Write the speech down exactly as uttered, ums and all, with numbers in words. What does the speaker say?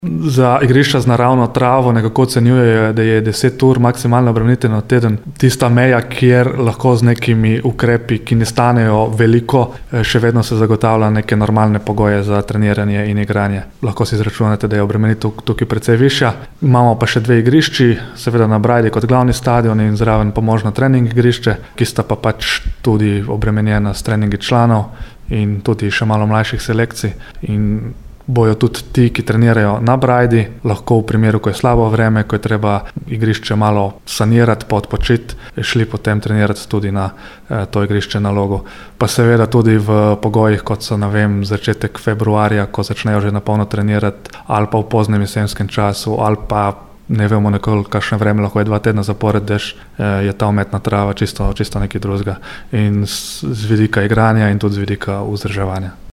Za igrišča z naravno travo nekako ocenjujejo, da je deset ur maksimalna obremenitev na teden tista meja, kjer lahko z nekimi ukrepi, ki ne stanejo veliko, še vedno se zagotavlja neke normalne pogoje za treniranje in igranje. Lahko si izračunate, da je obremenitev tukaj precej višja. Imamo pa še dve igrišči, seveda na Brajdi kot glavni stadion in zraven pomožno trening igrišče, ki sta pa pač tudi obremenjena s treningi članov in tudi še malo mlajših selekcij. In bojo tudi ti, ki trenirajo na Brajdi, lahko v primeru, ko je slabo vreme, ko je treba igrišče malo sanirati, odpočiti, šli potem trenirati tudi na eh, to igrišče na Logu. Pa seveda tudi v pogojih, kot so, ne vem, začetek februarja, ko začnejo že na polno trenirati, ali pa v poznem jesenskem času, ali pa ne vemo nekoli, kakšne vreme, lahko je dva tedna zapored dež, eh, je ta umetna trava čisto, čisto nekaj drugega. In z, z vidika igranja in tudi z vidika vzdrževanja.